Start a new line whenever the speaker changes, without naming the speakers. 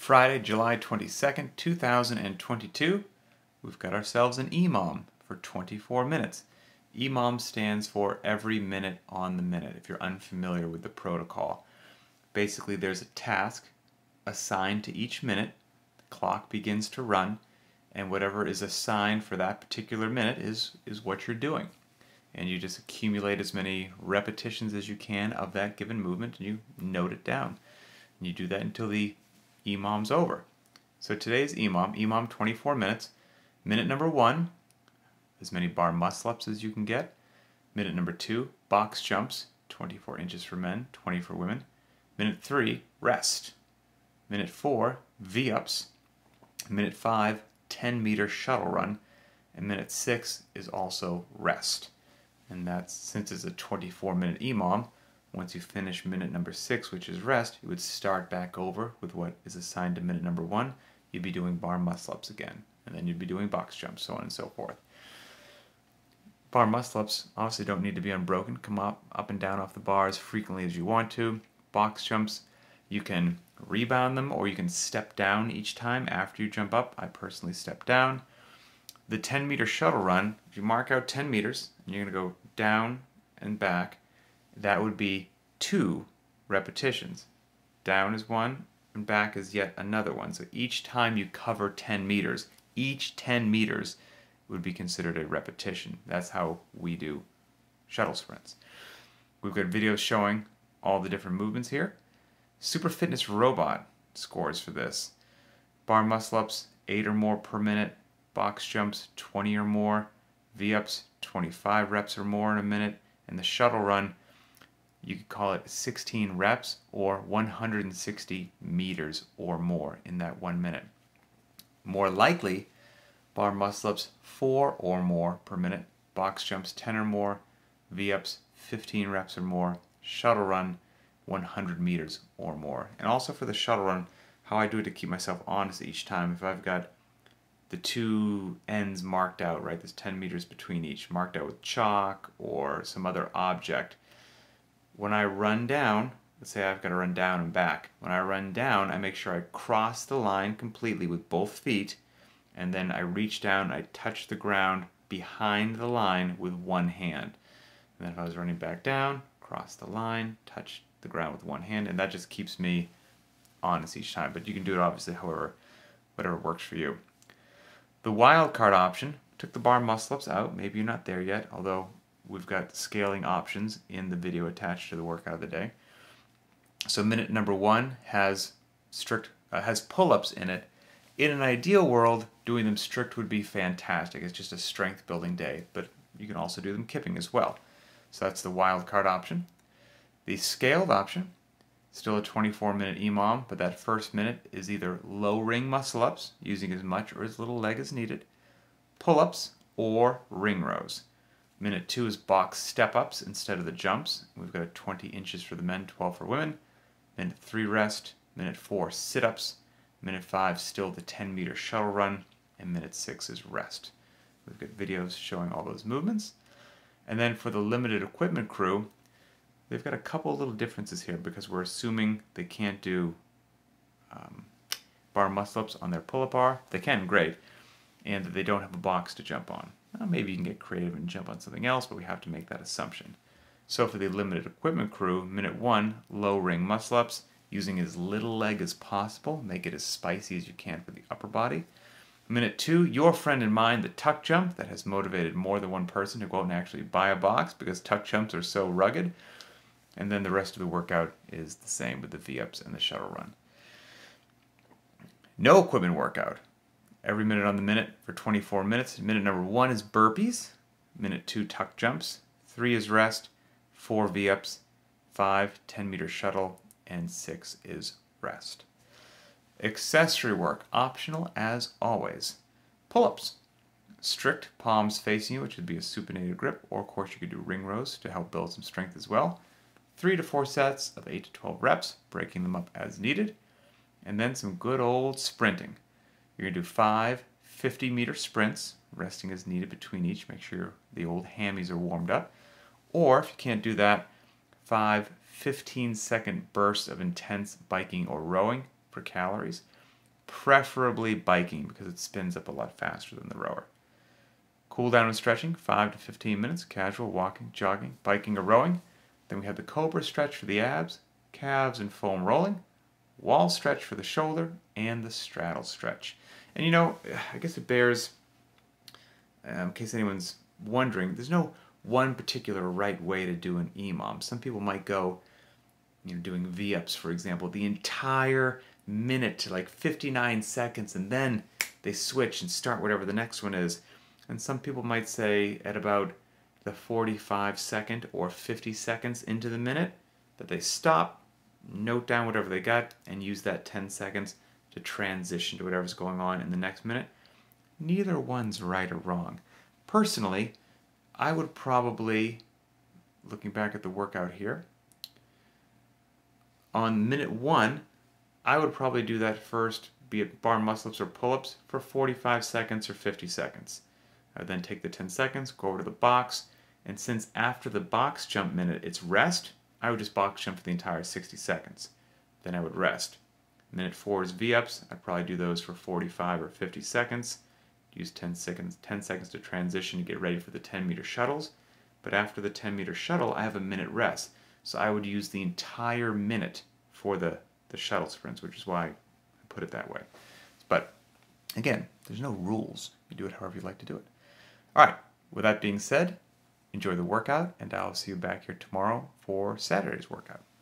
Friday, July 22nd, 2022. We've got ourselves an EMOM for 24 minutes. EMOM stands for every minute on the minute, if you're unfamiliar with the protocol. Basically, there's a task assigned to each minute, the clock begins to run, and whatever is assigned for that particular minute is what you're doing. And you just accumulate as many repetitions as you can of that given movement, and you note it down. And you do that until the EMOM's over. So today's EMOM 24 minutes. Minute number 1, as many bar muscle-ups as you can get. Minute number 2, box jumps, 24 inches for men, 20 for women. Minute 3, rest. Minute 4, V-ups. Minute 5, 10-meter shuttle run. And minute 6 is also rest. And that's, since it's a 24-minute EMOM, once you finish minute number 6, which is rest, you would start back over with what is assigned to minute number 1. You'd be doing bar muscle-ups again, and then you'd be doing box jumps, so on and so forth. Bar muscle-ups obviously don't need to be unbroken. Come up and down off the bar as frequently as you want to. Box jumps, you can rebound them or you can step down each time after you jump up. I personally step down. The 10-meter shuttle run, if you mark out 10 meters, and you're going to go down and back, that would be 2 repetitions. Down is 1, and back is yet another one. So each time you cover 10 meters, each 10 meters would be considered a repetition. That's how we do shuttle sprints. We've got videos showing all the different movements here. Super Fitness Robot scores for this. Bar muscle-ups, 8 or more per minute. Box jumps, 20 or more. V-ups, 25 reps or more in a minute. And the shuttle run, you could call it 16 reps or 160 meters or more in that 1 minute. More likely, bar muscle-ups 4 or more per minute, box jumps 10 or more, V-ups 15 reps or more, shuttle run 100 meters or more. And also for the shuttle run, how I do it to keep myself honest each time, if I've got the 2 ends marked out, right, there's 10 meters between each, marked out with chalk or some other object. When I run down, let's say I've got to run down and back. When I run down, I make sure I cross the line completely with both feet, and then I reach down and I touch the ground behind the line with one hand. And then if I was running back down, cross the line, touch the ground with one hand, and that just keeps me honest each time. But you can do it obviously however, whatever works for you. The wild card option, took the bar muscle-ups out. Maybe you're not there yet, although we've got scaling options in the video attached to the workout of the day. So minute number 1 has pull-ups in it. In an ideal world, doing them strict would be fantastic. It's just a strength building day, but you can also do them kipping as well. So that's the wild card option. The scaled option, still a 24-minute EMOM, but that first minute is either low ring muscle-ups, using as much or as little leg as needed, pull-ups, or ring rows. Minute 2 is box step-ups instead of the jumps. We've got 20 inches for the men, 12 for women. Minute 3 rest. Minute 4 sit-ups. Minute 5 still the 10-meter shuttle run. And minute 6 is rest. We've got videos showing all those movements. And then for the limited equipment crew, they've got a couple of little differences here because we're assuming they can't do bar muscle-ups on their pull-up bar. They can, great. And that they don't have a box to jump on. Maybe you can get creative and jump on something else, but we have to make that assumption. So for the limited equipment crew, minute 1, low ring muscle-ups, using as little leg as possible. Make it as spicy as you can for the upper body. Minute 2, your friend and mine, the tuck jump, that has motivated more than one person to go out and actually buy a box because tuck jumps are so rugged. And then the rest of the workout is the same with the V-ups and the shuttle run. No equipment workout. Every minute on the minute for 24 minutes. Minute number 1 is burpees. Minute 2, tuck jumps. 3 is rest. 4 V-ups. 5, 10-meter shuttle. And 6 is rest. Accessory work, optional as always. Pull-ups. Strict palms facing you, which would be a supinated grip, or of course you could do ring rows to help build some strength as well. 3 to 4 sets of 8 to 12 reps, breaking them up as needed. And then some good old sprinting. You're going to do 5 50-meter sprints, resting as needed between each. Make sure the old hammies are warmed up. Or, if you can't do that, 5 15-second bursts of intense biking or rowing for calories. preferably biking because it spins up a lot faster than the rower. Cool down and stretching, 5 to 15 minutes, casual walking, jogging, biking, or rowing. Then we have the cobra stretch for the abs, calves and foam rolling, wall stretch for the shoulder, and the straddle stretch. And you know, I guess it bears, in case anyone's wondering, there's no one particular right way to do an EMOM. Some people might go, doing V-ups, for example, the entire minute to like 59 seconds, and then they switch and start whatever the next one is. And some people might say at about the 45-second or 50 seconds into the minute that they stop, note down whatever they got, and use that 10 seconds to transition to whatever's going on in the next minute. Neither one's right or wrong. Personally, I would probably, looking back at the workout here, on minute 1, I would probably do that first, be it bar muscle-ups or pull-ups, for 45 seconds or 50 seconds. I would then take the 10 seconds, go over to the box, and since after the box jump minute it's rest, I would just box jump for the entire 60 seconds. Then I would rest. Minute 4 is V-ups. I'd probably do those for 45 or 50 seconds. Use 10 seconds to transition to get ready for the 10-meter shuttles. But after the 10-meter shuttle, I have a minute rest. So I would use the entire minute for the shuttle sprints, which is why I put it that way. But again, there's no rules. You do it however you like to do it. All right, with that being said, enjoy the workout, and I'll see you back here tomorrow for Saturday's workout.